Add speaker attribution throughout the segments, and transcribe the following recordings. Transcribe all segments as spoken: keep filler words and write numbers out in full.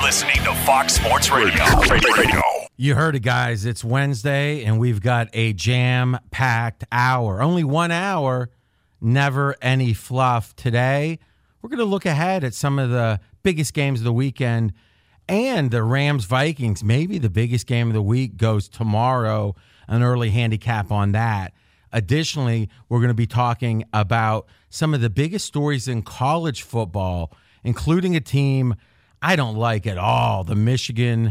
Speaker 1: listening to Fox Sports Radio. Radio.
Speaker 2: You heard it, guys. It's Wednesday, and we've got a jam-packed hour. Only one hour, never any fluff. Today, we're going to look ahead at some of the biggest games of the weekend and the Rams-Vikings. Maybe the biggest game of the week goes tomorrow, an early handicap on that. Additionally, we're going to be talking about some of the biggest stories in college football, including a team I don't like at all, the Michigan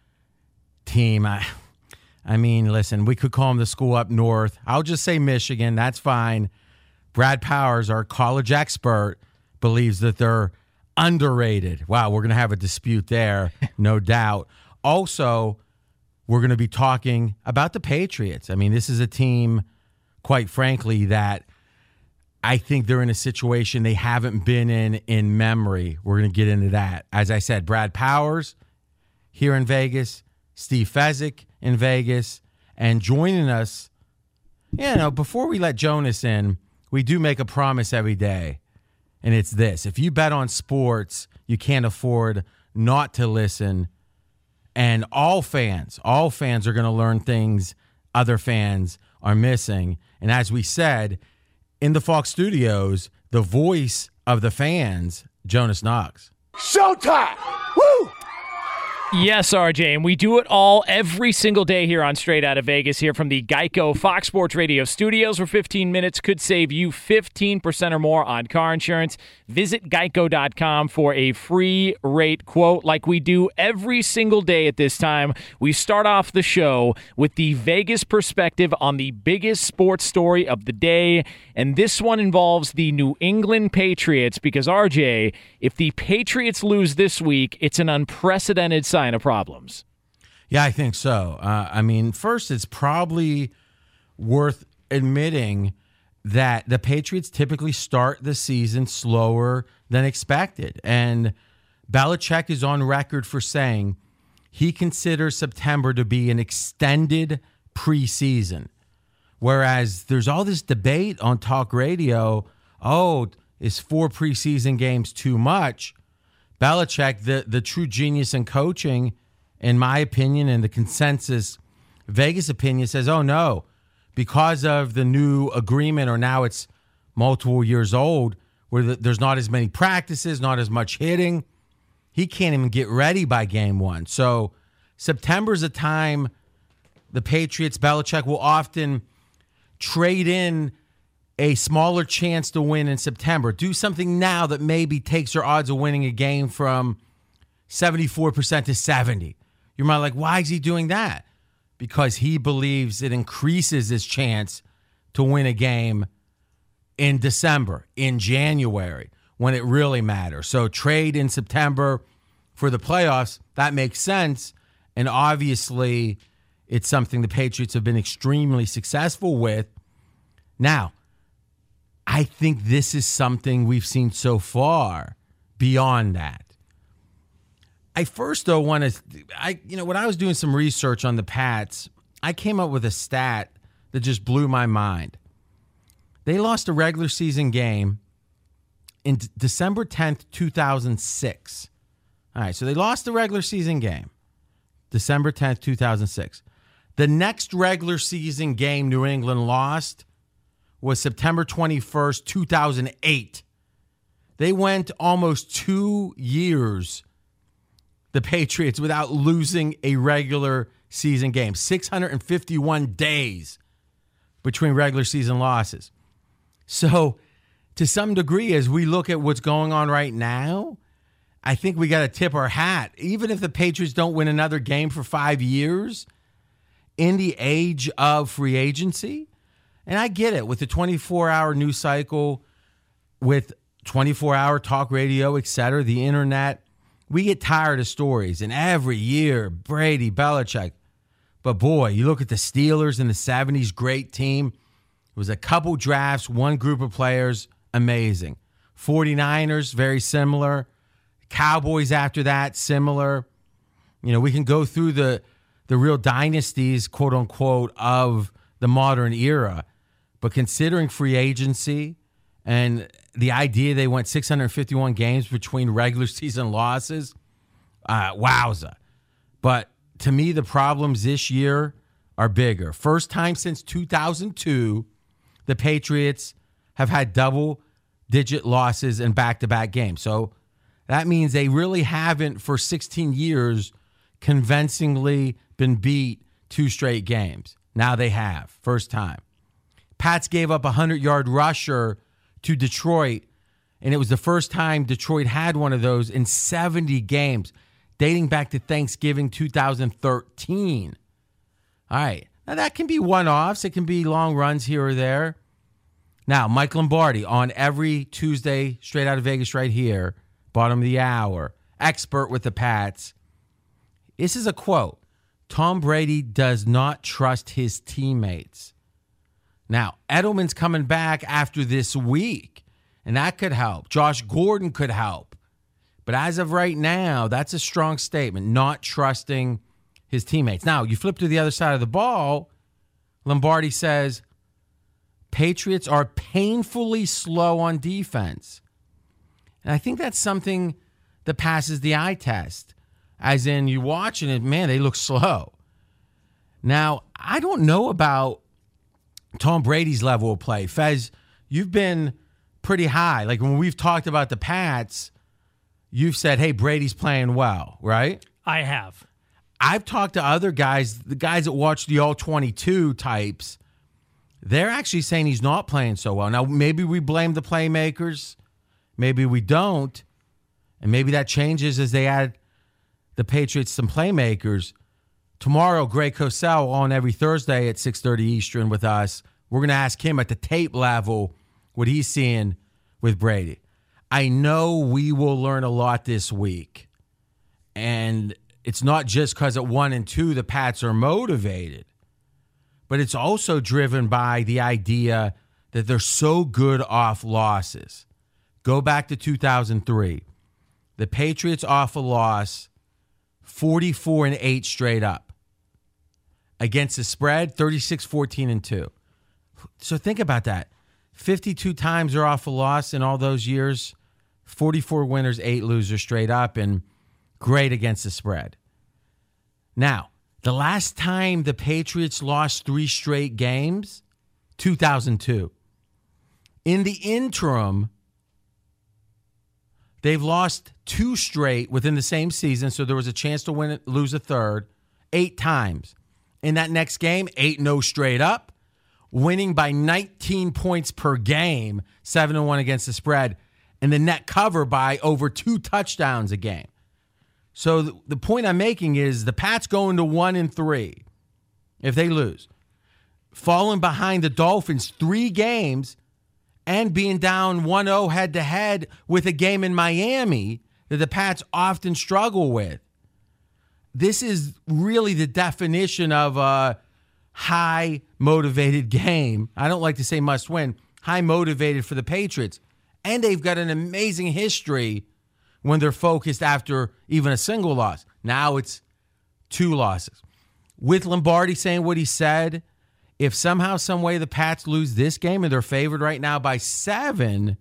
Speaker 2: team. I, I mean, listen, we could call them the school up north. I'll just say Michigan. That's fine. Brad Powers, our college expert, believes that they're underrated. Wow, we're going to have a dispute there, no doubt. Also, we're going to be talking about the Patriots. I mean, this is a team, quite frankly, that I think they're in a situation they haven't been in in memory. We're going to get into that. As I said, Brad Powers here in Vegas, Steve Fezzik in Vegas, and joining us, you know, before we let Jonas in, we do make a promise every day, and it's this. If you bet on sports, you can't afford not to listen, and all fans, all fans are going to learn things other fans are missing. And as we said, in the Fox studios, the voice of the fans, Jonas Knox.
Speaker 3: Showtime! Woo!
Speaker 4: Yes, R J, and we do it all every single day here on Straight Outta Vegas, here from the Geico Fox Sports Radio studios, where fifteen minutes could save you fifteen percent or more on car insurance. Visit geico dot com for a free rate quote like we do every single day at this time. We start off the show with the Vegas perspective on the biggest sports story of the day, and this one involves the New England Patriots because, R J, if the Patriots lose this week, it's an unprecedented sign of problems.
Speaker 2: Yeah, I think so. Uh, I mean, first, it's probably worth admitting that the Patriots typically start the season slower than expected. And Belichick is on record for saying he considers September to be an extended preseason. Whereas there's all this debate on talk radio, oh, is four preseason games too much? Belichick, the, the true genius in coaching, in my opinion, and the consensus Vegas opinion, says, oh, no, because of the new agreement, or now it's multiple years old, where the, there's not as many practices, not as much hitting, he can't even get ready by game one. So September's a time the Patriots, Belichick, will often trade in a smaller chance to win in September. Do something now that maybe takes your odds of winning a game from seventy-four percent to seventy. You're might like, why is he doing that? Because he believes it increases his chance to win a game in December, in January, when it really matters. So trade in September for the playoffs, that makes sense. And obviously, it's something the Patriots have been extremely successful with. Now, I think this is something we've seen so far beyond that. I first, though, want to, I you know, when I was doing some research on the Pats, I came up with a stat that just blew my mind. They lost a regular season game in D- December tenth, two thousand six. All right, so they lost the regular season game, December tenth, two thousand six. The next regular season game New England lost was September twenty-first, two thousand eight. They went almost two years, the Patriots, without losing a regular season game. six hundred fifty-one days between regular season losses. So, to some degree, as we look at what's going on right now, I think we got to tip our hat. Even if the Patriots don't win another game for five years, in the age of free agency, and I get it, with the twenty-four hour news cycle, with twenty-four hour talk radio, et cetera, the internet, we get tired of stories. And every year, Brady, Belichick. But boy, you look at the Steelers in the seventies, great team. It was a couple drafts, one group of players, amazing. forty-niners, very similar. Cowboys after that, similar. You know, we can go through the the real dynasties, quote unquote, of the modern era. But considering free agency and the idea they went six hundred fifty-one games between regular season losses, Uh, wowza. But to me, the problems this year are bigger. First time since two thousand two, the Patriots have had double-digit losses in back-to-back games. So that means they really haven't, for sixteen years, convincingly been beat two straight games. Now they have. First time. Pats gave up a hundred-yard rusher to Detroit, and it was the first time Detroit had one of those in seventy games, dating back to Thanksgiving two thousand thirteen. All right. Now, that can be one-offs. It can be long runs here or there. Now, Mike Lombardi on every Tuesday, straight out of Vegas right here, bottom of the hour, expert with the Pats. This is a quote. Tom Brady does not trust his teammates. Now, Edelman's coming back after this week, and that could help. Josh Gordon could help. But as of right now, that's a strong statement, not trusting his teammates. Now, you flip to the other side of the ball, Lombardi says, Patriots are painfully slow on defense. And I think that's something that passes the eye test. As in, you watching it, man, they look slow. Now, I don't know about Tom Brady's level of play. Fez, you've been pretty high. Like when we've talked about the Pats, you've said, hey, Brady's playing well, right?
Speaker 5: I have.
Speaker 2: I've talked to other guys, the guys that watch the all twenty-two types. They're actually saying he's not playing so well. Now, maybe we blame the playmakers. Maybe we don't. And maybe that changes as they add the Patriots some playmakers. Tomorrow, Greg Cosell on every Thursday at six thirty Eastern with us. We're going to ask him at the tape level what he's seeing with Brady. I know we will learn a lot this week. And it's not just because at one and two the Pats are motivated. But it's also driven by the idea that they're so good off losses. Go back to two thousand three. The Patriots off a loss, forty-four and eight straight up. Against the spread, thirty-six, fourteen, and two. So think about that. fifty-two times they're off a loss in all those years. forty-four winners, eight losers straight up, and great against the spread. Now, the last time the Patriots lost three straight games, two thousand two. In the interim, they've lost two straight within the same season, so there was a chance to win, lose a third, eight times. In that next game, eight and oh straight up, winning by nineteen points per game, seven and one against the spread, and the net cover by over two touchdowns a game. So the, the point I'm making is the Pats going to one and three if they lose, falling behind the Dolphins three games and being down one oh head-to-head with a game in Miami that the Pats often struggle with. This is really the definition of a high-motivated game. I don't like to say must-win. High-motivated for the Patriots. And they've got an amazing history when they're focused after even a single loss. Now it's two losses. With Lombardi saying what he said, if somehow, some way the Pats lose this game and they're favored right now by seven,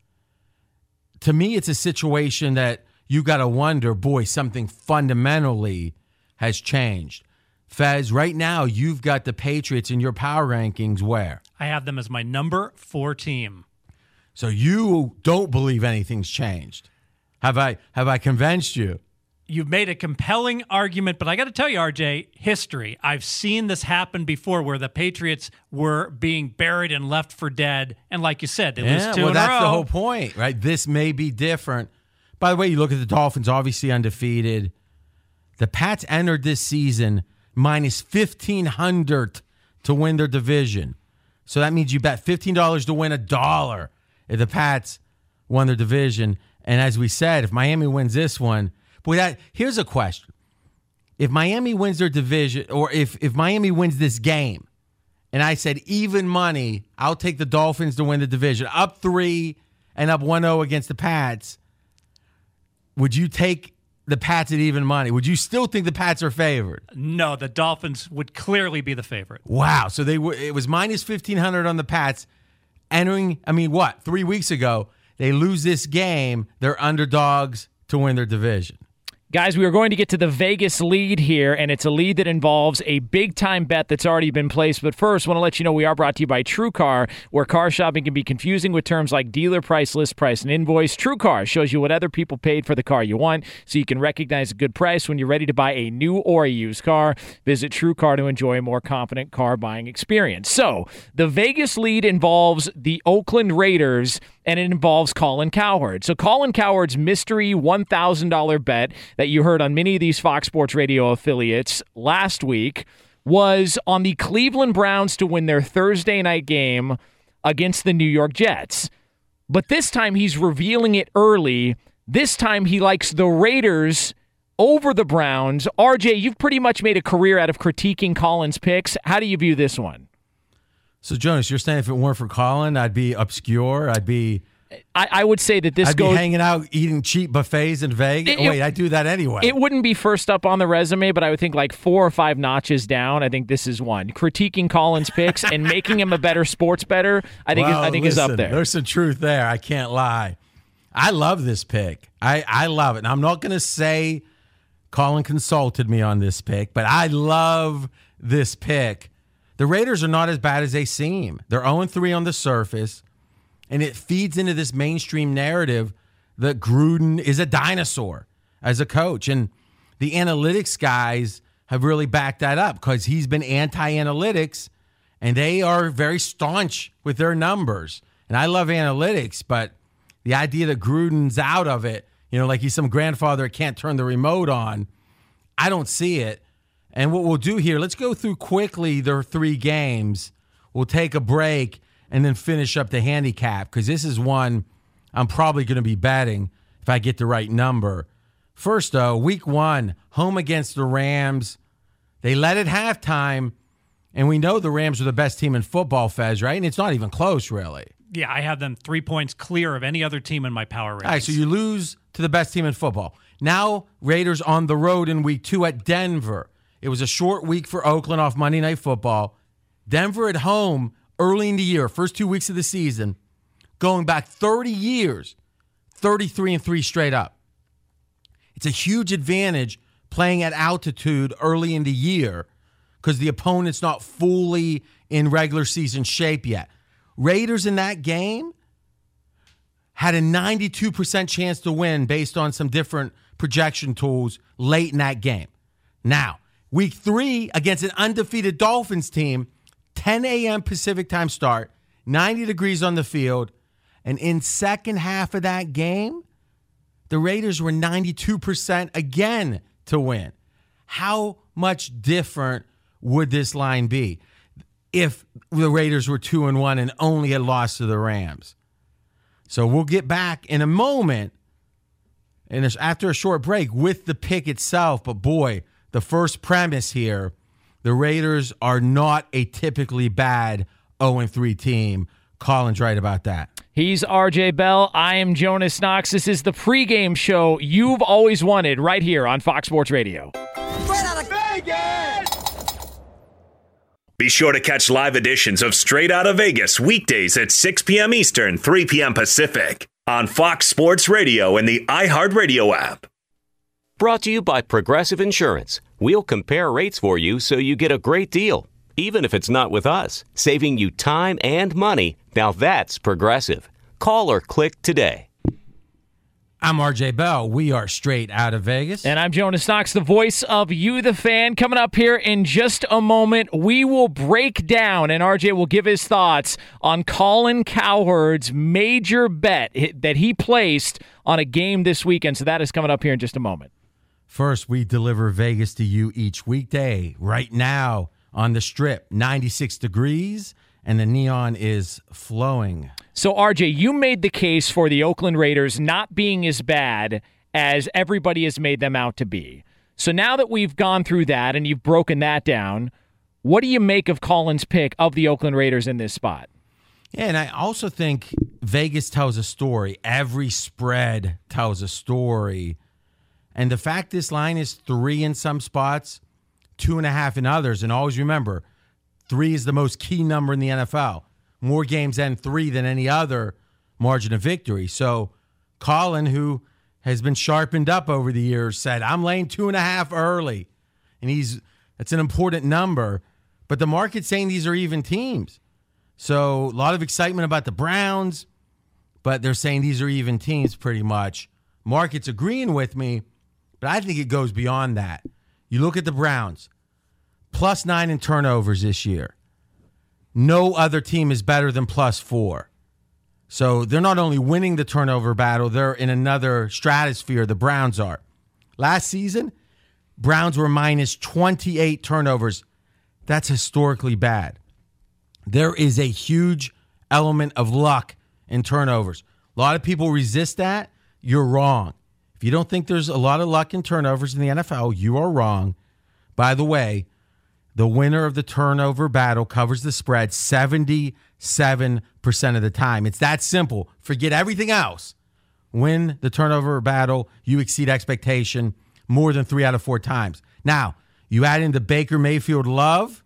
Speaker 2: to me it's a situation that you got to wonder, boy, something fundamentally has changed. Fez, right now you've got the Patriots in your power rankings where?
Speaker 5: I have them as my number four team.
Speaker 2: So you don't believe anything's changed. Have I have I convinced you?
Speaker 5: You've made a compelling argument, but I got to tell you, R J, history. I've seen this happen before where the Patriots were being buried and left for dead. And like you said, they
Speaker 2: yeah,
Speaker 5: lose two
Speaker 2: well,
Speaker 5: in a row.
Speaker 2: that's the whole point, right? This may be different. By the way, you look at the Dolphins, obviously undefeated. The Pats entered this season minus fifteen hundred to win their division. So that means you bet fifteen dollars to win a dollar if the Pats won their division. And as we said, if Miami wins this one, boy, that here's a question. If Miami wins their division, or if, if Miami wins this game, and I said even money, I'll take the Dolphins to win the division, up three and up one oh against the Pats, would you take the Pats at even money? Would you still think the Pats are favored?
Speaker 5: No, the Dolphins would clearly be the favorite.
Speaker 2: Wow. So they were. It was minus fifteen hundred on the Pats entering, I mean, what, three weeks ago. They lose this game, they're underdogs to win their division.
Speaker 4: Guys, we are going to get to the Vegas lead here, and it's a lead that involves a big-time bet that's already been placed. But first, I want to let you know we are brought to you by TrueCar, where car shopping can be confusing with terms like dealer price, list price, and invoice. TrueCar shows you what other people paid for the car you want, so you can recognize a good price when you're ready to buy a new or a used car. Visit TrueCar to enjoy a more confident car buying experience. So, the Vegas lead involves the Oakland Raiders, and it involves Colin Cowherd. So Colin Cowherd's mystery one thousand dollars bet that you heard on many of these Fox Sports Radio affiliates last week was on the Cleveland Browns to win their Thursday night game against the New York Jets. But this time he's revealing it early. This time he likes the Raiders over the Browns. R J, you've pretty much made a career out of critiquing Colin's picks. How do you view this one?
Speaker 2: So, Jonas, you're saying if it weren't for Colin, I'd be obscure. I'd be.
Speaker 4: I, I would say that this
Speaker 2: I'd
Speaker 4: goes.
Speaker 2: be hanging out eating cheap buffets in Vegas.
Speaker 4: It- it-
Speaker 2: Wait, I do that anyway.
Speaker 4: It wouldn't be first up on the resume, but I would think like four or five notches down. I think this is one. Critiquing Colin's picks and making him a better sports bettor, I think,
Speaker 2: well,
Speaker 4: is, I think
Speaker 2: listen,
Speaker 4: is up there.
Speaker 2: There's some truth there. I can't lie. I love this pick. I, I love it. And I'm not going to say Colin consulted me on this pick, but I love this pick. The Raiders are not as bad as they seem. They're oh and three on the surface, and it feeds into this mainstream narrative that Gruden is a dinosaur as a coach. And the analytics guys have really backed that up because he's been anti-analytics, and they are very staunch with their numbers. And I love analytics, but the idea that Gruden's out of it, you know, like he's some grandfather that can't turn the remote on, I don't see it. And what we'll do here, let's go through quickly their three games. We'll take a break and then finish up the handicap because this is one I'm probably going to be betting if I get the right number. First, though, week one, home against the Rams. They led at halftime, and we know the Rams are the best team in football, Fez, right? And it's not even close, really.
Speaker 5: Yeah, I have them three points clear of any other team in my power rankings.
Speaker 2: All right, so you lose to the best team in football. Now, Raiders on the road in week two at Denver. It was a short week for Oakland off Monday Night Football. Denver at home early in the year, first two weeks of the season, going back thirty years, thirty-three and three straight up. It's a huge advantage playing at altitude early in the year because the opponent's not fully in regular season shape yet. Raiders in that game had a ninety-two percent chance to win based on some different projection tools late in that game. Now, week three against an undefeated Dolphins team, ten a.m. Pacific time start, ninety degrees on the field, and in second half of that game, the Raiders were ninety-two percent again to win. How much different would this line be if the Raiders were two and one and only had lost to the Rams? So we'll get back in a moment, and it's after a short break with the pick itself. But boy, the first premise here, the Raiders are not a typically bad oh and three team. Colin's right about that.
Speaker 4: He's R J Bell. I am Jonas Knox. This is the pregame show you've always wanted right here on Fox Sports Radio.
Speaker 3: Straight out of Vegas!
Speaker 1: Be sure to catch live editions of Straight Outta Vegas weekdays at six p.m. Eastern, three p.m. Pacific on Fox Sports Radio and the iHeartRadio app.
Speaker 6: Brought to you by Progressive Insurance. We'll compare rates for you so you get a great deal, even if it's not with us, saving you time and money. Now that's Progressive. Call or click today.
Speaker 2: I'm R J Bell. We are Straight Out of Vegas.
Speaker 4: And I'm Jonas Knox, the voice of You, the Fan. Coming up here in just a moment, we will break down, and R J will give his thoughts on Colin Cowherd's major bet that he placed on a game this weekend. So that is coming up here in just a moment.
Speaker 2: First, we deliver Vegas to you each weekday. Right now on the Strip, ninety-six degrees, and the neon is flowing.
Speaker 4: So, R J, you made the case for the Oakland Raiders not being as bad as everybody has made them out to be. So now that we've gone through that and you've broken that down, what do you make of Colin's pick of the Oakland Raiders in this spot?
Speaker 2: Yeah, and I also think Vegas tells a story. Every spread tells a story. And the fact this line is three in some spots, two and a half in others, and always remember, three is the most key number in the N F L. More games end three than any other margin of victory. So Colin, who has been sharpened up over the years, said, I'm laying two and a half early. And he's that's an important number. But the market's saying these are even teams. So a lot of excitement about the Browns, but they're saying these are even teams pretty much. Market's agreeing with me, but I think it goes beyond that. You look at the Browns, plus nine in turnovers this year. No other team is better than plus four. So they're not only winning the turnover battle, they're in another stratosphere, the Browns are. Last season, Browns were minus twenty-eight turnovers. That's historically bad. There is a huge element of luck in turnovers. A lot of people resist that. You're wrong. If you don't think there's a lot of luck in turnovers in the N F L, you are wrong. By the way, the winner of the turnover battle covers the spread seventy-seven percent of the time. It's that simple. Forget everything else. Win the turnover battle, you exceed expectation more than three out of four times. Now, you add in the Baker Mayfield love.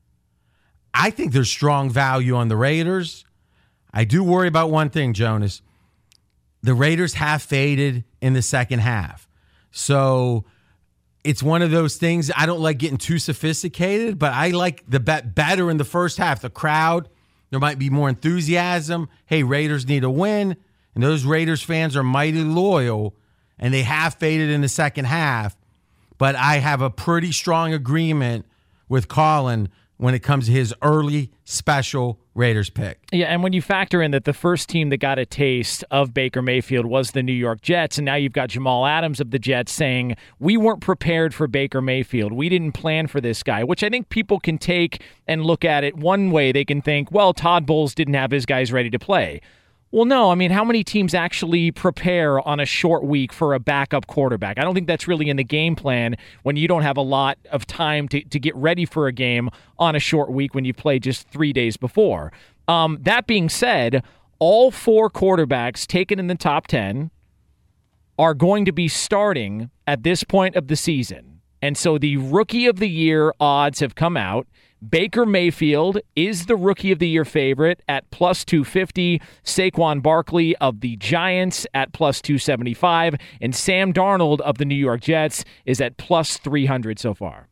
Speaker 2: I think there's strong value on the Raiders. I do worry about one thing, Jonas. The Raiders have faded in the second half. So it's one of those things. I don't like getting too sophisticated, but I like the bet better in the first half. The crowd, there might be more enthusiasm. Hey, Raiders need a win. And those Raiders fans are mighty loyal, and they have faded in the second half. But I have a pretty strong agreement with Colin when it comes to his early special Raiders pick.
Speaker 4: Yeah, and when you factor in that the first team that got a taste of Baker Mayfield was the New York Jets, and now you've got Jamal Adams of the Jets saying, we weren't prepared for Baker Mayfield. We didn't plan for this guy, which I think people can take and look at it one way. They can think, well, Todd Bowles didn't have his guys ready to play. Well, no, I mean, how many teams actually prepare on a short week for a backup quarterback? I don't think that's really in the game plan when you don't have a lot of time to, to get ready for a game on a short week when you play just three days before. Um, that being said, all four quarterbacks taken in the top ten are going to be starting at this point of the season. And so the Rookie of the Year odds have come out. Baker Mayfield is the Rookie of the Year favorite at plus two fifty. Saquon Barkley of the Giants at plus two seventy-five. And Sam Darnold of the New York Jets is at plus three hundred so far.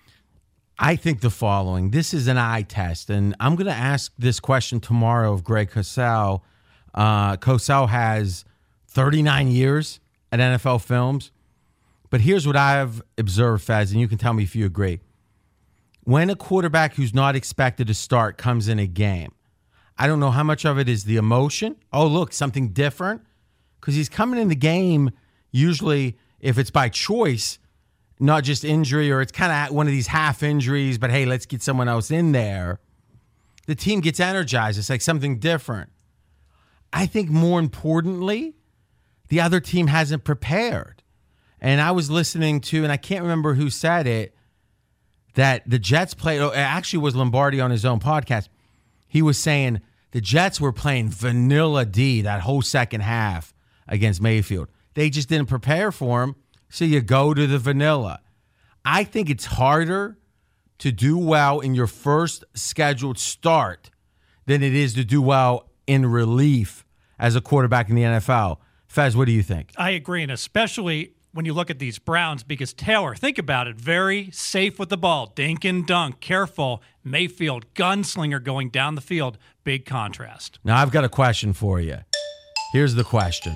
Speaker 2: I think the following. This is an eye test, and I'm going to ask this question tomorrow of Greg Cosell. Uh, Cosell has thirty-nine years at N F L Films. But here's what I've observed, Fez, and you can tell me if you agree. When a quarterback who's not expected to start comes in a game, I don't know how much of it is the emotion. Oh, look, something different. Because he's coming in the game, usually, if it's by choice, not just injury, or it's kind of one of these half injuries, but hey, let's get someone else in there. The team gets energized. It's like something different. I think more importantly, the other team hasn't prepared. And I was listening to, and I can't remember who said it, that the Jets played, oh, it actually was Lombardi on his own podcast. He was saying the Jets were playing vanilla D that whole second half against Mayfield. They just didn't prepare for him, so you go to the vanilla. I think it's harder to do well in your first scheduled start than it is to do well in relief as a quarterback in the N F L. Fez, what do you think?
Speaker 5: I agree, and especially when you look at these Browns, because Taylor, think about it, very safe with the ball, dink and dunk, careful. Mayfield, gunslinger going down the field, big contrast.
Speaker 2: Now, I've got a question for you. Here's the question.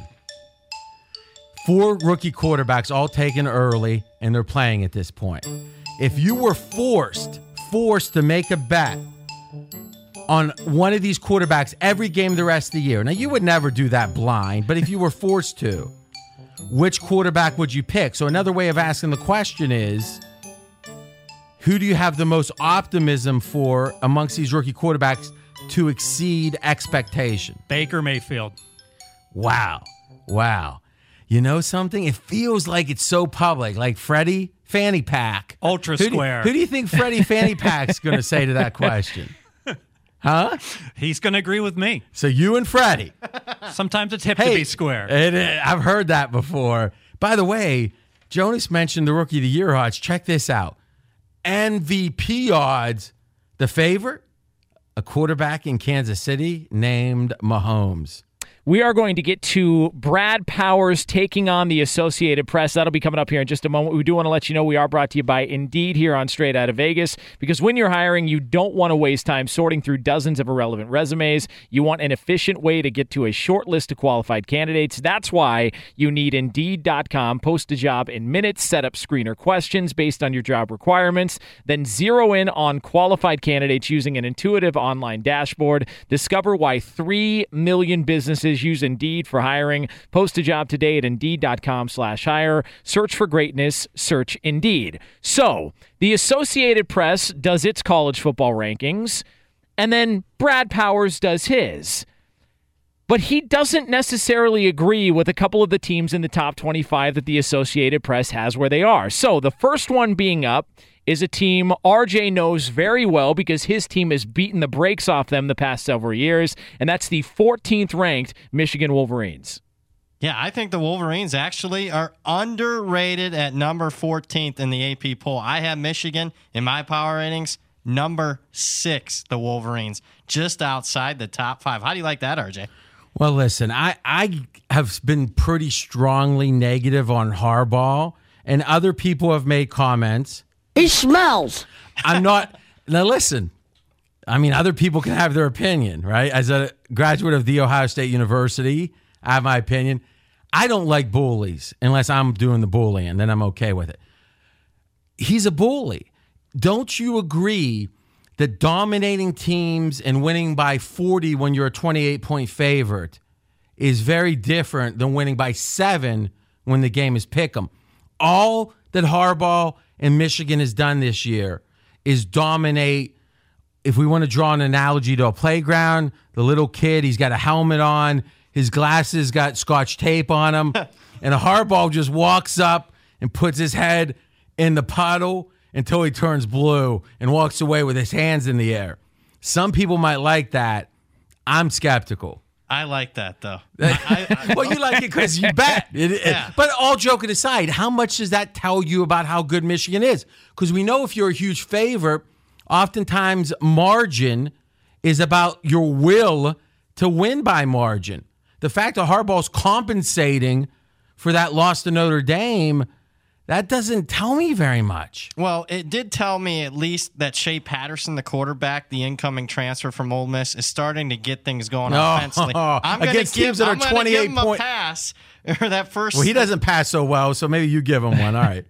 Speaker 2: Four rookie quarterbacks all taken early, and they're playing at this point. If you were forced, forced to make a bet on one of these quarterbacks every game the rest of the year, now you would never do that blind, but if you were forced to, which quarterback would you pick? So another way of asking the question is, who do you have the most optimism for amongst these rookie quarterbacks to exceed expectation?
Speaker 5: Baker Mayfield.
Speaker 2: Wow. Wow. You know something? It feels like it's so public, like Freddie Fanny Pack.
Speaker 5: Ultra
Speaker 2: who
Speaker 5: square.
Speaker 2: Do, who do you think Freddie Fanny Pack's going to say to that question? Huh?
Speaker 5: He's going to agree with me.
Speaker 2: So you and Freddie.
Speaker 5: Sometimes it's hip
Speaker 2: hey,
Speaker 5: to be square.
Speaker 2: It, I've heard that before. By the way, Jonas mentioned the Rookie of the Year odds. Check this out. M V P odds, the favorite, a quarterback in Kansas City named Mahomes.
Speaker 4: We are going to get to Brad Powers taking on the Associated Press. That'll be coming up here in just a moment. We do want to let you know we are brought to you by Indeed here on Straight Outta Vegas, because when you're hiring, you don't want to waste time sorting through dozens of irrelevant resumes. You want an efficient way to get to a short list of qualified candidates. That's why you need Indeed dot com. Post a job in minutes, set up screener questions based on your job requirements, then zero in on qualified candidates using an intuitive online dashboard. Discover why three million businesses use Indeed for hiring. Post a job today at Indeed dot com slash hire. Search for greatness. Search Indeed. So, the Associated Press does its college football rankings, and then Brad Powers does his. But he doesn't necessarily agree with a couple of the teams in the top twenty-five that the Associated Press has where they are. So, the first one being up is a team R J knows very well because his team has beaten the brakes off them the past several years, and that's the fourteenth ranked Michigan Wolverines.
Speaker 7: Yeah, I think the Wolverines actually are underrated at number fourteenth in the A P poll. I have Michigan in my power ratings, number six, the Wolverines, just outside the top five. How do you like that, R J?
Speaker 2: Well, listen, I, I have been pretty strongly negative on Harbaugh, and other people have made comments.
Speaker 3: He smells.
Speaker 2: I'm not. Now, listen. I mean, other people can have their opinion, right? As a graduate of The Ohio State University, I have my opinion. I don't like bullies unless I'm doing the bullying. Then I'm okay with it. He's a bully. Don't you agree that dominating teams and winning by forty when you're a twenty-eight point favorite is very different than winning by seven when the game is pick 'em? All that Harbaugh and Michigan has done this year is dominate. If we want to draw an analogy to a playground, the little kid, he's got a helmet on, his glasses got Scotch tape on them, and a Harbaugh just walks up and puts his head in the puddle until he turns blue and walks away with his hands in the air. Some people might like that. I'm skeptical.
Speaker 7: I like that, though. I, I,
Speaker 2: well, you like it because you bet. It, it,
Speaker 7: Yeah.
Speaker 2: But all joking aside, how much does that tell you about how good Michigan is? Because we know if you're a huge favorite, oftentimes margin is about your will to win by margin. The fact that Harbaugh's compensating for that loss to Notre Dame, that doesn't tell me very much.
Speaker 7: Well, it did tell me at least that Shea Patterson, the quarterback, the incoming transfer from Ole Miss, is starting to get things going
Speaker 2: No.
Speaker 7: offensively. I'm gonna
Speaker 2: Against
Speaker 7: give,
Speaker 2: teams that are
Speaker 7: I'm gonna
Speaker 2: twenty-eight
Speaker 7: give him a
Speaker 2: point-
Speaker 7: pass. Or that first.
Speaker 2: Well, he doesn't pass so well, so maybe you give him one. All right.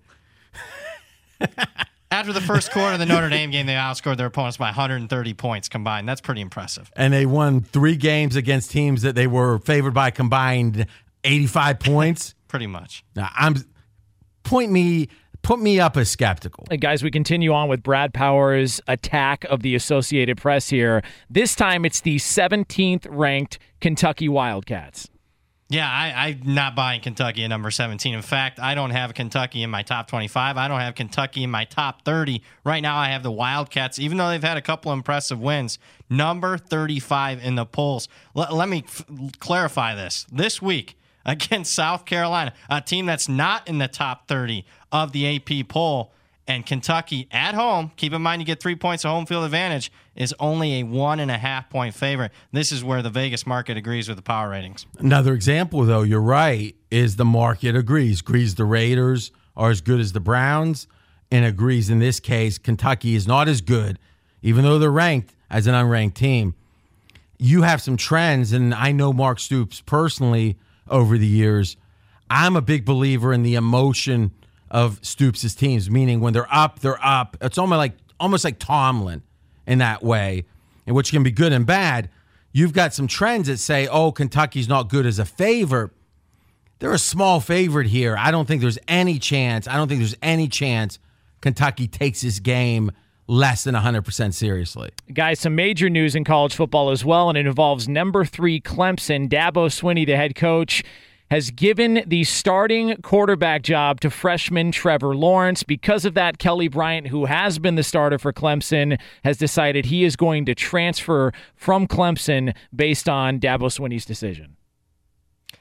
Speaker 7: After the first quarter of the Notre Dame game, they outscored their opponents by one hundred thirty points combined. That's pretty impressive.
Speaker 2: And they won three games against teams that they were favored by combined eighty-five points.
Speaker 7: Pretty much.
Speaker 2: Now, I'm point me put me up as skeptical.
Speaker 4: Hey guys, we continue on with Brad Powers' attack of the Associated Press here. This time it's the seventeenth ranked Kentucky Wildcats.
Speaker 7: Yeah, I, I'm not buying Kentucky at number seventeen. In fact, I don't have Kentucky in my top twenty-five. I don't have Kentucky in my top thirty. Right now, I have the Wildcats, even though they've had a couple of impressive wins, number thirty-five in the polls. L- let me f- clarify this. This week, against South Carolina, a team that's not in the top thirty of the A P poll, and Kentucky at home, keep in mind you get three points of home field advantage, is only a one and a half point favorite. This is where the Vegas market agrees with the power ratings.
Speaker 2: Another example, though, you're right, is the market agrees. Agrees the Raiders are as good as the Browns, and agrees in this case Kentucky is not as good, even though they're ranked as an unranked team. You have some trends, and I know Mark Stoops personally over the years. I'm a big believer in the emotion of Stoops' teams, meaning when they're up, they're up. It's almost like almost like Tomlin in that way, in which can be good and bad. You've got some trends that say, oh, Kentucky's not good as a favorite. They're a small favorite here. I don't think there's any chance. I don't think there's any chance Kentucky takes this game less than one hundred percent seriously.
Speaker 4: Guys, some major news in college football as well, and it involves number three Clemson. Dabo Swinney, the head coach, has given the starting quarterback job to freshman Trevor Lawrence. Because of that, Kelly Bryant, who has been the starter for Clemson, has decided he is going to transfer from Clemson based on Dabo Swinney's decision.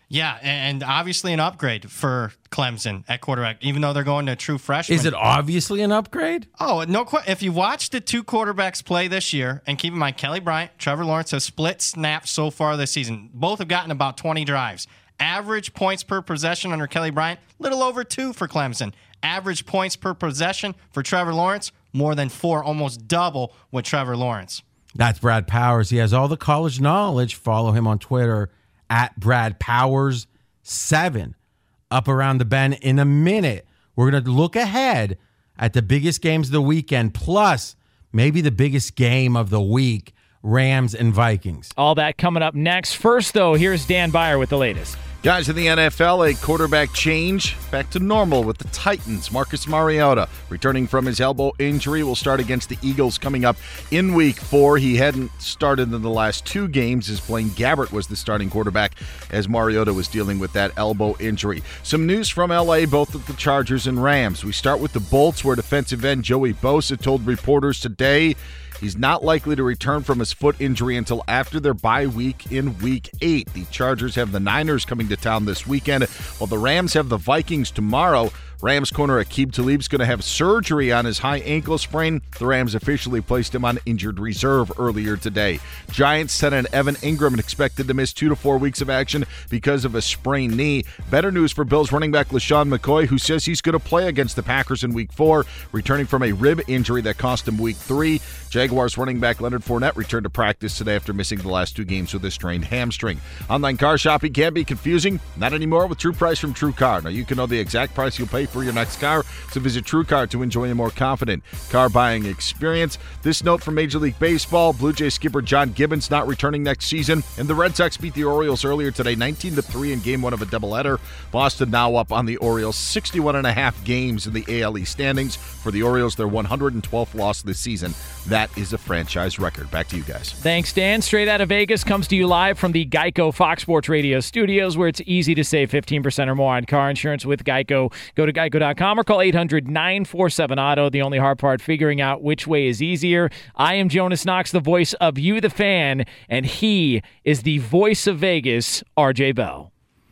Speaker 7: Yeah, and obviously an upgrade for Clemson at quarterback, even though they're going to a true freshman.
Speaker 2: Is it obviously an upgrade?
Speaker 7: Oh, no question. If you watch the two quarterbacks play this year, and keep in mind, Kelly Bryant, Trevor Lawrence have split snaps so far this season. Both have gotten about twenty drives. Average points per possession under Kelly Bryant, little over two for Clemson. Average points per possession for Trevor Lawrence, more than four, almost double with Trevor Lawrence.
Speaker 2: That's Brad Powers. He has all the college knowledge. Follow him on Twitter at Brad Powers seven. Up around the bend in a minute. We're going to look ahead at the biggest games of the weekend, plus maybe the biggest game of the week, Rams and Vikings.
Speaker 4: All that coming up next. First, though, here's Dan Beyer with the latest.
Speaker 8: Guys, in the N F L, a quarterback change back to normal with the Titans. Marcus Mariota, returning from his elbow injury, will start against the Eagles coming up in week four. He hadn't started in the last two games as Blaine Gabbert was the starting quarterback as Mariota was dealing with that elbow injury. Some news from L A, both of the Chargers and Rams. We start with the Bolts, where defensive end Joey Bosa told reporters today he's not likely to return from his foot injury until after their bye week in week eight. The Chargers have the Niners coming to town this weekend, while the Rams have the Vikings tomorrow. Rams corner Aqib Talib's going to have surgery on his high ankle sprain. The Rams officially placed him on injured reserve earlier today. Giants sent in Evan Ingram expected to miss two to four weeks of action because of a sprained knee. Better news for Bills running back LaShawn McCoy, who says he's going to play against the Packers in week four, returning from a rib injury that cost him week three. Jaguars running back Leonard Fournette returned to practice today after missing the last two games with a strained hamstring. Online car shopping can be confusing. Not anymore with True Price from True Car. Now you can know the exact price you'll pay for your next car, so visit True Car to enjoy a more confident car buying experience. This note from Major League Baseball: Blue Jays skipper John Gibbons not returning next season, and the Red Sox beat the Orioles earlier today nineteen to three in game one of a doubleheader. Boston now up on the Orioles sixty-one and a half games in the A L E standings. For the Orioles, their one hundred twelfth loss this season. That is a franchise record. Back to you guys.
Speaker 4: Thanks, Dan. Straight Out of Vegas comes to you live from the Geico Fox Sports Radio studios, where it's easy to save fifteen percent or more on car insurance with Geico. Go to geico dot com or call eight hundred nine four seven auto. The only hard part, figuring out which way is easier. I am Jonas Knox, the voice of you, the fan, and he is the voice of Vegas, R J Bell.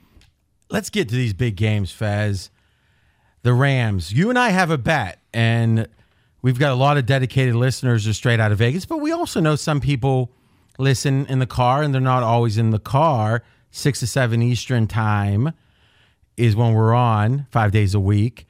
Speaker 2: Let's get to these big games, Fez. The Rams. You and I have a bet, and we've got a lot of dedicated listeners to Straight Out of Vegas, but we also know some people listen in the car, and they're not always in the car. six to seven Eastern time is when we're on, five days a week.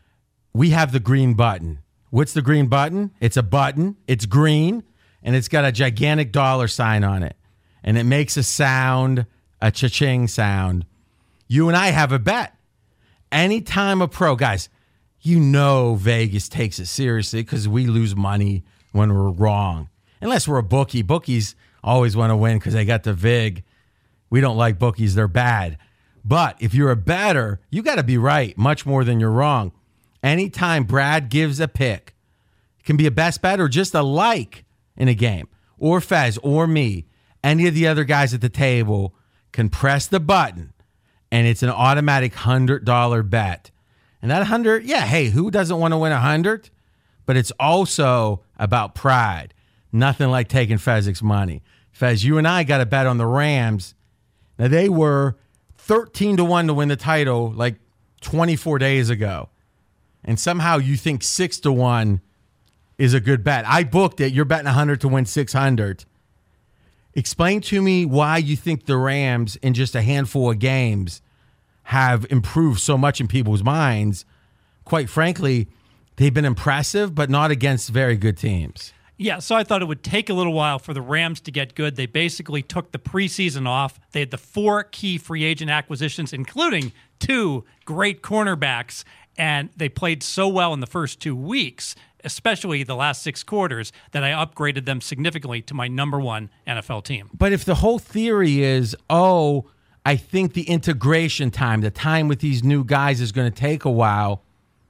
Speaker 2: We have the green button. What's the green button? It's a button. It's green, and it's got a gigantic dollar sign on it, and it makes a sound, a cha-ching sound. You and I have a bet. Anytime a pro, guys, you know Vegas takes it seriously because we lose money when we're wrong. Unless we're a bookie. Bookies always want to win because they got the vig. We don't like bookies. They're bad. But if you're a bettor, you got to be right much more than you're wrong. Anytime Brad gives a pick, it can be a best bet or just a like in a game, or Fez or me, any of the other guys at the table can press the button, and it's an automatic one hundred dollars bet. And that one hundred, yeah, hey, who doesn't want to win one hundred? But it's also about pride. Nothing like taking Fezzik's money. Fez, you and I got a bet on the Rams. Now, they were thirteen to one to win the title like twenty-four days ago. And somehow you think six to one is a good bet. I booked it. You're betting one hundred to win six hundred. Explain to me why you think the Rams, in just a handful of games, have improved so much in people's minds. Quite frankly, they've been impressive, but not against very good teams.
Speaker 5: Yeah, so I thought it would take a little while for the Rams to get good. They basically took the preseason off. They had the four key free agent acquisitions, including two great cornerbacks, and they played so well in the first two weeks, especially the last six quarters, that I upgraded them significantly to my number one N F L team.
Speaker 2: But if the whole theory is, oh, I think the integration time, the time with these new guys is going to take a while,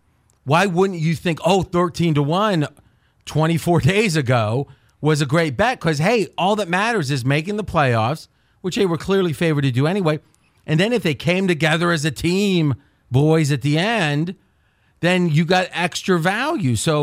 Speaker 2: why wouldn't you think, oh, thirteen to one twenty-four days ago was a great bet? Because, hey, all that matters is making the playoffs, which they were clearly favored to do anyway. And then if they came together as a team, boys, at the end, then you got extra value. So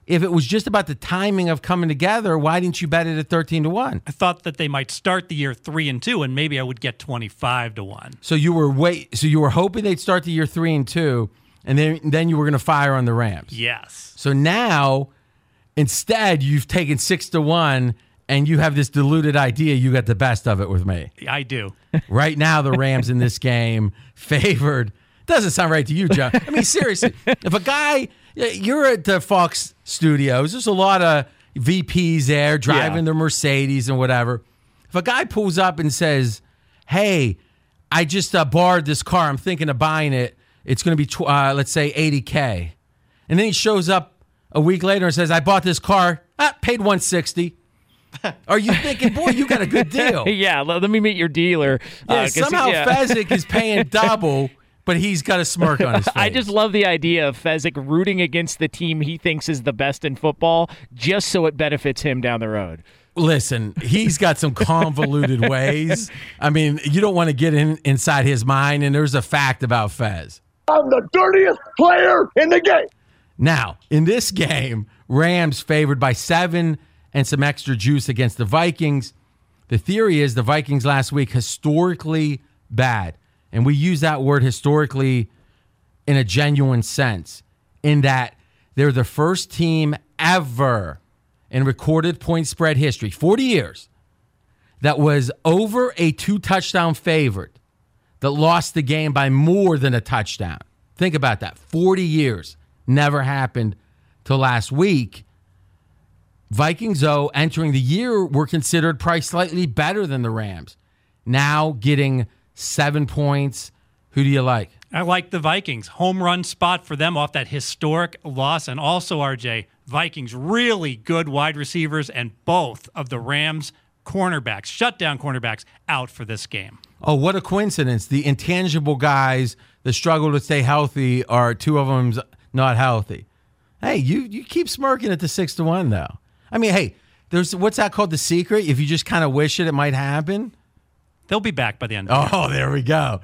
Speaker 2: if it was just about the timing of coming together, why didn't you bet it at thirteen to one?
Speaker 5: I thought that they might start the year three and two, and maybe I would get twenty-five to one.
Speaker 2: So you were wait. So you were hoping they'd start the year three and two, and then then you were going to fire on the Rams.
Speaker 5: Yes.
Speaker 2: So now, instead, you've taken six to one, and you have this deluded idea you got the best of it with me.
Speaker 5: I do.
Speaker 2: Right now, the Rams in this game favored. Doesn't sound right to you, John. I mean, seriously, if a guy, you're at the Fox studios, there's a lot of V Ps there driving
Speaker 5: Yeah.
Speaker 2: their Mercedes and whatever. If a guy pulls up and says, hey, I just uh, borrowed this car, I'm thinking of buying it, it's going to be, tw- uh, let's say, eighty K. And then he shows up a week later and says, I bought this car, ah, paid one sixty. Are you thinking, boy, you got a good deal?
Speaker 4: Yeah, let, let me meet your dealer.
Speaker 2: Yeah,
Speaker 4: Uh, 'cause he-
Speaker 2: somehow
Speaker 4: yeah.
Speaker 2: Fezzik is paying double, but he's got a smirk on his face.
Speaker 4: I just love the idea of Fezzik rooting against the team he thinks is the best in football just so it benefits him down the road.
Speaker 2: Listen, he's got some convoluted ways. I mean, you don't want to get in inside his mind, and there's a fact about Fez.
Speaker 3: I'm the dirtiest player in the game.
Speaker 2: Now, in this game, Rams favored by seven and some extra juice against the Vikings. The theory is the Vikings last week historically bad. And we use that word historically in a genuine sense, in that they're the first team ever in recorded point spread history, forty years, that was over a two-touchdown favorite that lost the game by more than a touchdown. Think about that. forty years. Never happened till last week. Vikings, though, entering the year, were considered probably slightly better than the Rams. Now getting seven points. Who do you like?
Speaker 5: I like the Vikings. Home run spot for them off that historic loss. And also, R J, Vikings really good wide receivers, and both of the Rams cornerbacks, shutdown cornerbacks, out for this game.
Speaker 2: Oh, what a coincidence. The intangible guys that struggle to stay healthy are two of them's not healthy. Hey, you you keep smirking at the six to one, though. I mean, hey, there's what's that called? The secret? If you just kind of wish it, it might happen.
Speaker 5: They'll be back by the end of the year.
Speaker 2: Oh, there we go.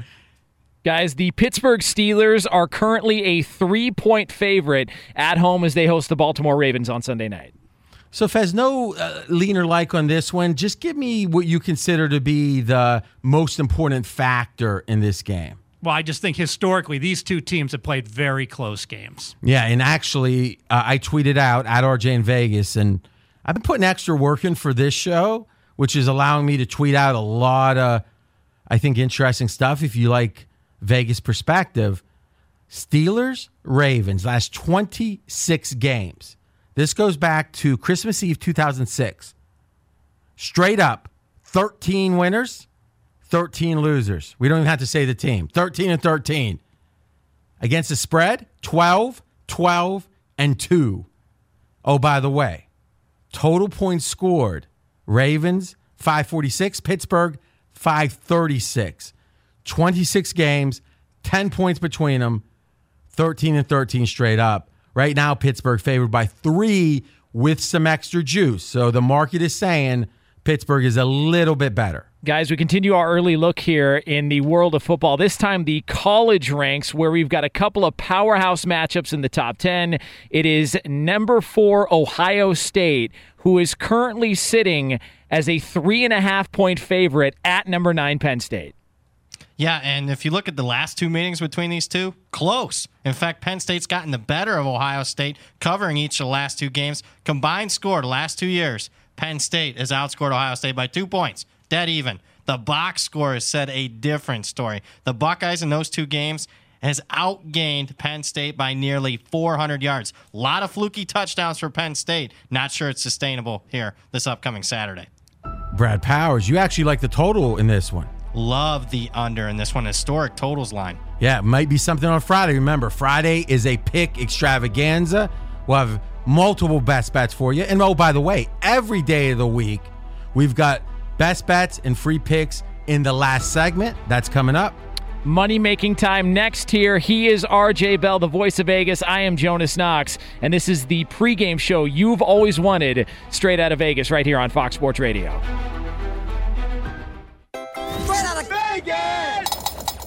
Speaker 4: Guys, the Pittsburgh Steelers are currently a three-point favorite at home as they host the Baltimore Ravens on Sunday night.
Speaker 2: So, Fez, no uh, lean or like on this one. Just give me what you consider to be the most important factor in this game.
Speaker 5: Well, I just think historically these two teams have played very close games.
Speaker 2: Yeah, and actually, uh, I tweeted out at R J in Vegas, and I've been putting extra work in for this show, which is allowing me to tweet out a lot of, I think, interesting stuff. If you like Vegas perspective, Steelers, Ravens, last twenty-six games. This goes back to Christmas Eve two thousand six. Straight up, thirteen winners, thirteen losers. We don't even have to say the team. thirteen and thirteen. Against the spread, twelve, twelve, and two. Oh, by the way, total points scored. Ravens, five forty-six. Pittsburgh, five thirty-six. twenty-six games, ten points between them, thirteen and thirteen straight up. Right now, Pittsburgh favored by three with some extra juice. So the market is saying Pittsburgh is a little bit better.
Speaker 4: Guys, we continue our early look here in the world of football. This time, the college ranks, where we've got a couple of powerhouse matchups in the top ten. It is number four, Ohio State, who is currently sitting as a three and a half point favorite at number nine, Penn State.
Speaker 7: Yeah, and if you look at the last two meetings between these two, close. In fact, Penn State's gotten the better of Ohio State, covering each of the last two games. Combined score the last two years, Penn State has outscored Ohio State by two points. Dead even. The box score has said a different story. The Buckeyes in those two games has outgained Penn State by nearly four hundred yards. A lot of fluky touchdowns for Penn State. Not sure it's sustainable here this upcoming Saturday.
Speaker 2: Brad Powers, you actually like the total in this one.
Speaker 7: Love the under in this one. Historic totals line.
Speaker 2: Yeah, it might be something on Friday. Remember, Friday is a pick extravaganza. We'll have multiple best bets for you. And oh, by the way, every day of the week, we've got best bets and free picks in the last segment. That's coming up.
Speaker 4: Money making time next here. He is R J Bell, the voice of Vegas. I am Jonas Knox, and this is the pregame show you've always wanted, straight out of Vegas, right here on Fox Sports Radio.
Speaker 3: Straight out of Vegas!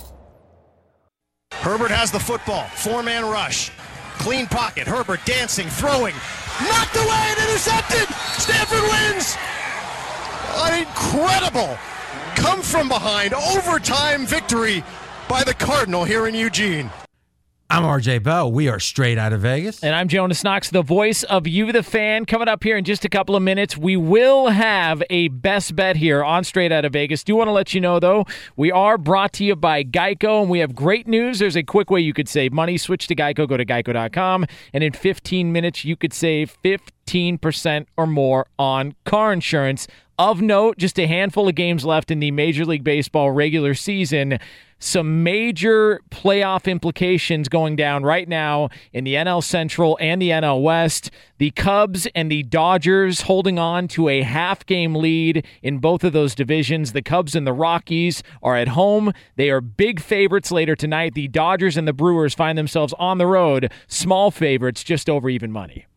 Speaker 9: Herbert has the football. Four-man rush. Clean pocket. Herbert dancing, throwing. knocked away and intercepted. Stanford wins. An incredible come from behind overtime victory by the Cardinal here in Eugene.
Speaker 2: I'm R J Bell. We are straight out of Vegas.
Speaker 4: And I'm Jonas Knox, the voice of You, the Fan. Coming up here in just a couple of minutes, we will have a best bet here on Straight Out of Vegas. Do want to let you know, though, we are brought to you by Geico, and we have great news. There's a quick way you could save money. Switch to Geico. Go to geico dot com, and in fifteen minutes, you could save fifteen percent or more on car insurance. Of note, just a handful of games left in the Major League Baseball regular season. Some major playoff implications going down right now in the N L Central and the N L West. The Cubs and the Dodgers holding on to a half-game lead in both of those divisions. The Cubs and the Rockies are at home. They are big favorites later tonight. The Dodgers and the Brewers find themselves on the road, small favorites, just over even money.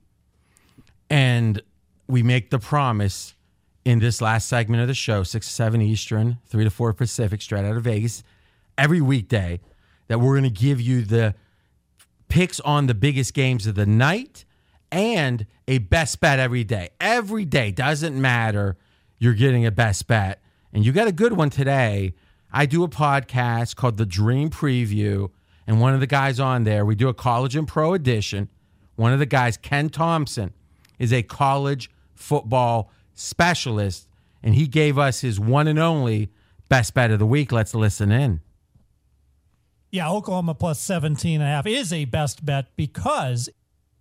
Speaker 2: And we make the promise in this last segment of the show, six to seven Eastern, three to four Pacific, straight out of Vegas, every weekday, that we're going to give you the picks on the biggest games of the night and a best bet every day. Every day, doesn't matter, you're getting a best bet. And you got a good one today. I do a podcast called The Dream Preview, and one of the guys on there, we do a college and pro edition. One of the guys, Ken Thompson, is a college football specialist, and he gave us his one and only best bet of the week. Let's listen in.
Speaker 10: Yeah, Oklahoma plus seventeen and a half is a best bet because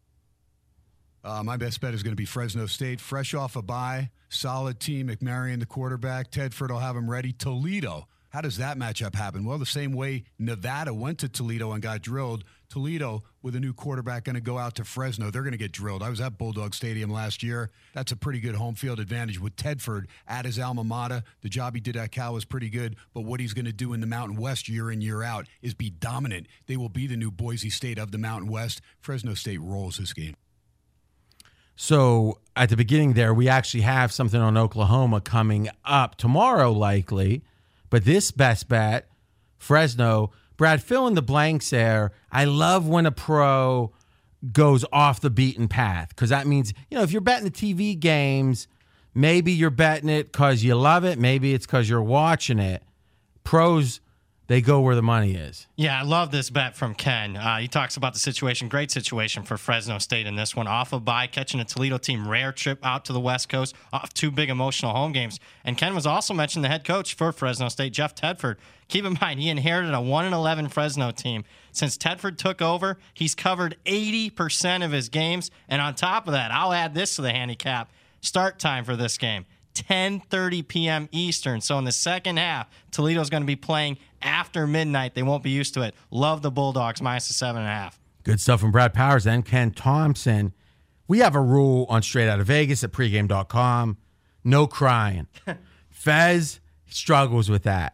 Speaker 11: uh, my best bet is going to be Fresno State, fresh off a bye, solid team. McMarion, the quarterback. Tedford will have him ready. Toledo. How does that matchup happen? Well, the same way Nevada went to Toledo and got drilled. Toledo, with a new quarterback, going to go out to Fresno. They're going to get drilled. I was at Bulldog Stadium last year. That's a pretty good home field advantage with Tedford at his alma mater. The job he did at Cal was pretty good, but what he's going to do in the Mountain West year in, year out is be dominant. They will be the new Boise State of the Mountain West. Fresno State rolls this game.
Speaker 2: So at the beginning there, we actually have something on Oklahoma coming up tomorrow, likely. But this best bet, Fresno, Brad, fill in the blanks there. I love when a pro goes off the beaten path, because that means, you know, if you're betting the T V games, maybe you're betting it because you love it. Maybe it's because you're watching it. Pros, they go where the money is.
Speaker 7: Yeah, I love this bet from Ken. Uh, he talks about the situation, great situation for Fresno State in this one. Off a bye, catching a Toledo team, rare trip out to the West Coast, off two big emotional home games. And Ken was also mentioning the head coach for Fresno State, Jeff Tedford. Keep in mind, he inherited a one and eleven Fresno team. Since Tedford took over, he's covered eighty percent of his games. And on top of that, I'll add this to the handicap. Start time for this game, ten thirty p.m. Eastern. So in the second half, Toledo's going to be playing after midnight. They won't be used to it. Love the Bulldogs, minus the seven and a half.
Speaker 2: Good stuff from Brad Powers and Ken Thompson. We have a rule on Straight Out of Vegas at pregame dot com. No crying. Fez struggles with that.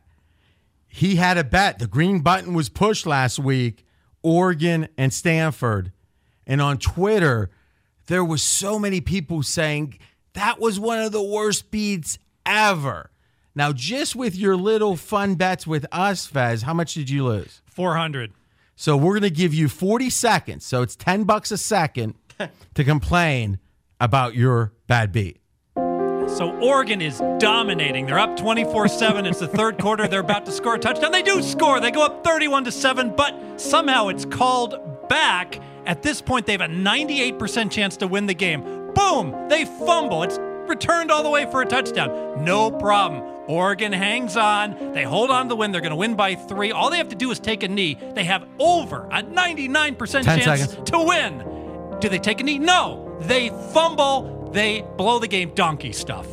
Speaker 2: He had a bet. The green button was pushed last week, Oregon and Stanford. And on Twitter, there was so many people saying that was one of the worst beats ever. Now, just with your little fun bets with us, Fez, how much did you lose?
Speaker 5: four hundred.
Speaker 2: So we're going to give you forty seconds. So it's ten bucks a second to complain about your bad beat.
Speaker 5: So Oregon is dominating. They're up twenty-four seven. It's the third quarter. They're about to score a touchdown. They do score. They go up thirty-one to seven, but somehow it's called back. At this point, they have a ninety-eight percent chance to win the game. Boom! They fumble. It's returned all the way for a touchdown. No problem. Oregon hangs on. They hold on to the win. They're going to win by three. All they have to do is take a knee. They have over a ninety-nine percent chance
Speaker 2: seconds.
Speaker 5: to win. Do they take a knee? No. They fumble. They blow the game. Donkey stuff.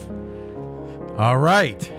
Speaker 2: All right.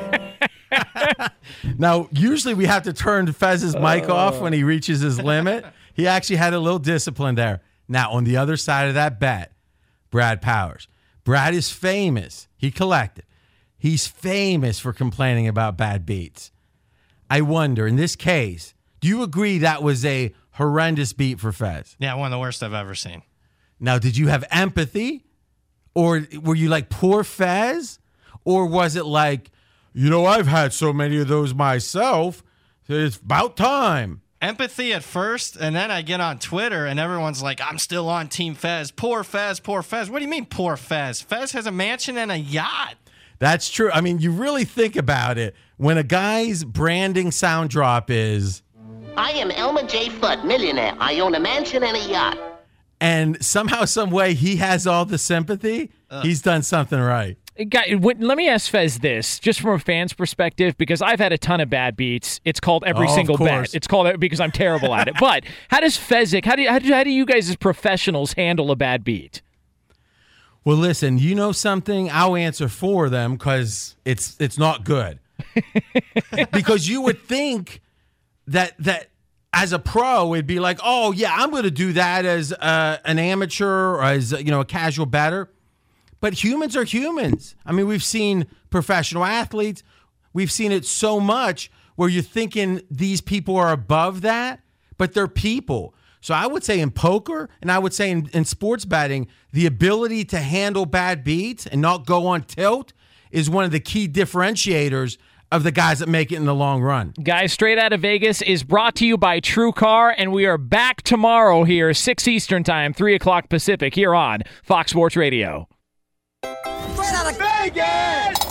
Speaker 2: Now, usually we have to turn Fez's mic off when he reaches his limit. He actually had a little discipline there. Now, on the other side of that bet, Brad Powers. Brad is famous. He collected. He's famous for complaining about bad beats. I wonder, in this case, do you agree that was a horrendous beat for Fez?
Speaker 7: Yeah, one of the worst I've ever seen.
Speaker 2: Now, did you have empathy? Or were you like, poor Fez? Or was it like, you know, I've had so many of those myself, it's about time?
Speaker 7: empathy at first, and then I get on Twitter, and everyone's like, I'm still on Team Fez. Poor Fez, poor Fez. What do you mean, poor Fez? Fez has a mansion and a yacht.
Speaker 2: That's true. I mean, you really think about it. When a guy's branding sound drop is,
Speaker 12: I am Elmer J. Fudd, millionaire. I own a mansion and a yacht.
Speaker 2: And somehow, some way, he has all the sympathy, uh. he's done something right.
Speaker 4: Guy, let me ask Fez this, just from a fan's perspective, because I've had a ton of bad beats. It's called every
Speaker 2: oh,
Speaker 4: single bet. It's called because I'm terrible at it. But how does Fezzik, how do, how do how do you guys as professionals handle a bad beat?
Speaker 2: Well, listen, you know something? I'll answer for them because it's it's not good. Because you would think that that as a pro, it'd be like, oh yeah, I'm going to do that as uh, an amateur or as you know a casual bettor. But humans are humans. I mean, we've seen professional athletes. We've seen it so much where you're thinking these people are above that, but they're people. So I would say in poker, and I would say in, in sports betting, the ability to handle bad beats and not go on tilt is one of the key differentiators of the guys that make it in the long run.
Speaker 4: Guys, Straight Out of Vegas is brought to you by True Car, and we are back tomorrow here, six Eastern Time, three o'clock Pacific, here on Fox Sports Radio.
Speaker 3: Straight out of Vegas!